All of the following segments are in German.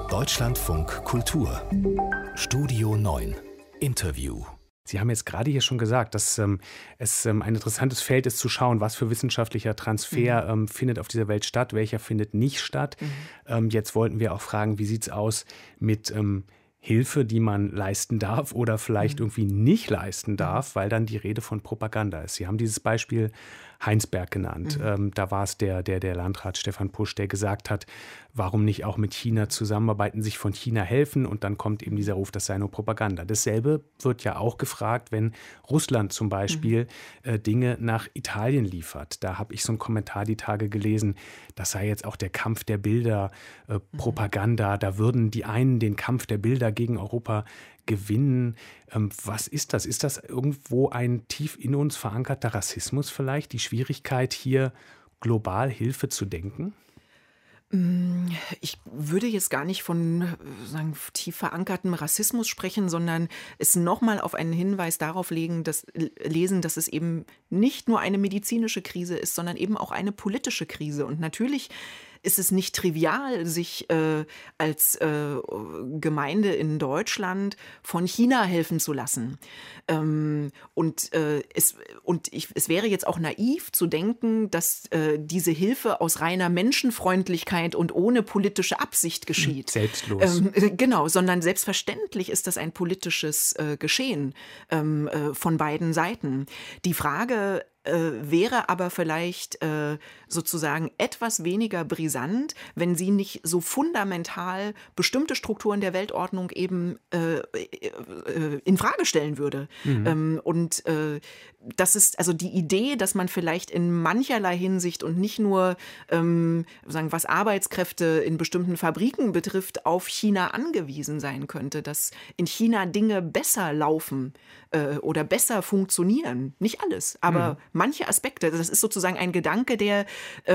Deutschlandfunk Kultur Studio 9 Interview. Sie haben jetzt gerade hier schon gesagt, dass es ein interessantes Feld ist zu schauen, was für wissenschaftlicher Transfer findet auf dieser Welt statt, welcher findet nicht statt. Jetzt wollten wir auch fragen, wie sieht es aus mit Hilfe, die man leisten darf oder vielleicht irgendwie nicht leisten darf, weil dann die Rede von Propaganda ist. Sie haben dieses Beispiel Heinsberg genannt. Da war es der Landrat Stefan Pusch, der gesagt hat, warum nicht auch mit China zusammenarbeiten, sich von China helfen, und dann kommt eben dieser Ruf, das sei nur Propaganda. Dasselbe wird ja auch gefragt, wenn Russland zum Beispiel Dinge nach Italien liefert. Da habe ich so einen Kommentar die Tage gelesen, das sei jetzt auch der Kampf der Bilder, Propaganda, da würden die einen den Kampf der Bilder gegen Europa gewinnen. Was ist das? Ist das irgendwo ein tief in uns verankerter Rassismus vielleicht? Die Schwierigkeit, hier global Hilfe zu denken? Ich würde jetzt gar nicht von tief verankertem Rassismus sprechen, sondern es nochmal auf einen Hinweis darauf lesen, dass es eben nicht nur eine medizinische Krise ist, sondern eben auch eine politische Krise. Und natürlich ist es nicht trivial, sich als Gemeinde in Deutschland von China helfen zu lassen. Es wäre jetzt auch naiv zu denken, dass diese Hilfe aus reiner Menschenfreundlichkeit und ohne politische Absicht geschieht. Selbstlos. Genau, sondern selbstverständlich ist das ein politisches Geschehen von beiden Seiten. Die Frage wäre aber vielleicht sozusagen etwas weniger brisant, wenn sie nicht so fundamental bestimmte Strukturen der Weltordnung eben in Frage stellen würde. Das ist also die Idee, dass man vielleicht in mancherlei Hinsicht und nicht nur, was Arbeitskräfte in bestimmten Fabriken betrifft, auf China angewiesen sein könnte, dass in China Dinge besser laufen oder besser funktionieren. Nicht alles, aber manche Aspekte. Das ist sozusagen ein Gedanke, der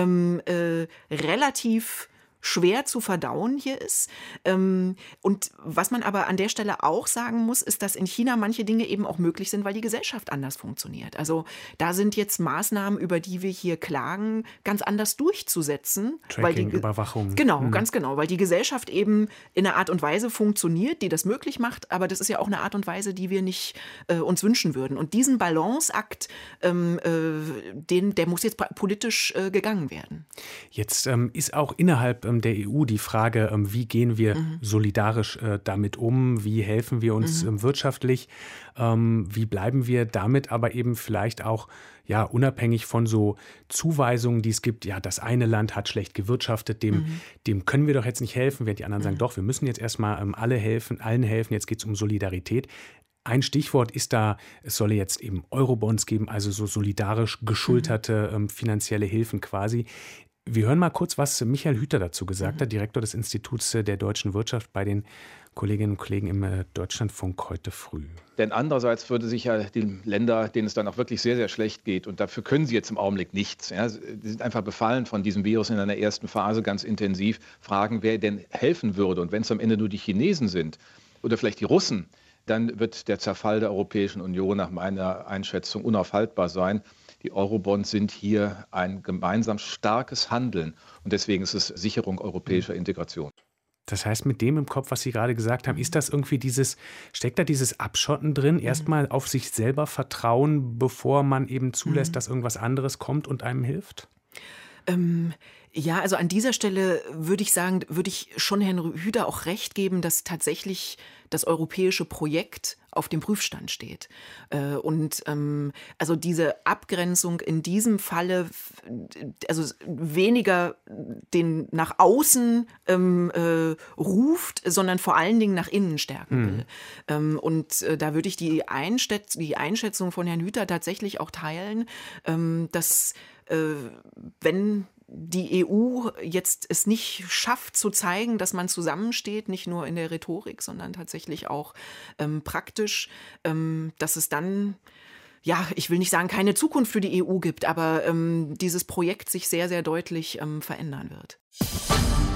relativ schwer zu verdauen hier ist. Und was man aber an der Stelle auch sagen muss, ist, dass in China manche Dinge eben auch möglich sind, weil die Gesellschaft anders funktioniert. Also da sind jetzt Maßnahmen, über die wir hier klagen, ganz anders durchzusetzen. Tracking, Überwachung. Genau, ganz genau, weil die Gesellschaft eben in einer Art und Weise funktioniert, die das möglich macht, aber das ist ja auch eine Art und Weise, die wir nicht uns wünschen würden. Und diesen Balanceakt, der muss jetzt politisch gegangen werden. Jetzt ist auch innerhalb der EU die Frage, wie gehen wir solidarisch damit um, wie helfen wir uns wirtschaftlich, wie bleiben wir damit aber eben vielleicht auch unabhängig von so Zuweisungen, die es gibt, das eine Land hat schlecht gewirtschaftet, dem können wir doch jetzt nicht helfen, während die anderen sagen, doch, wir müssen jetzt erstmal allen helfen, jetzt geht es um Solidarität. Ein Stichwort ist da, es solle jetzt eben Eurobonds geben, also so solidarisch geschulterte finanzielle Hilfen quasi. Wir hören mal kurz, was Michael Hüter dazu gesagt hat, Direktor des Instituts der deutschen Wirtschaft bei den Kolleginnen und Kollegen im Deutschlandfunk heute früh. Denn andererseits würde sich ja die Länder, denen es dann auch wirklich sehr, sehr schlecht geht, und dafür können sie jetzt im Augenblick nichts, ja, sie sind einfach befallen von diesem Virus in einer ersten Phase ganz intensiv, fragen, wer denn helfen würde. Und wenn es am Ende nur die Chinesen sind oder vielleicht die Russen, dann wird der Zerfall der Europäischen Union nach meiner Einschätzung unaufhaltbar sein. Die Eurobonds sind hier ein gemeinsam starkes Handeln, und deswegen ist es Sicherung europäischer Integration. Das heißt, mit dem im Kopf, was Sie gerade gesagt haben, ist das irgendwie steckt da dieses Abschotten drin, erstmal auf sich selber vertrauen, bevor man eben zulässt, dass irgendwas anderes kommt und einem hilft? Ja, also an dieser Stelle würde ich schon Herrn Hüter auch recht geben, dass tatsächlich das europäische Projekt auf dem Prüfstand steht. Also diese Abgrenzung in diesem Falle, also weniger den nach außen ruft, sondern vor allen Dingen nach innen stärken will. Da würde ich die Einschätzung von Herrn Hüter tatsächlich auch teilen, dass wenn die EU jetzt es nicht schafft zu zeigen, dass man zusammensteht, nicht nur in der Rhetorik, sondern tatsächlich auch praktisch, dass es dann, ich will nicht sagen, keine Zukunft für die EU gibt, aber dieses Projekt sich sehr, sehr deutlich verändern wird.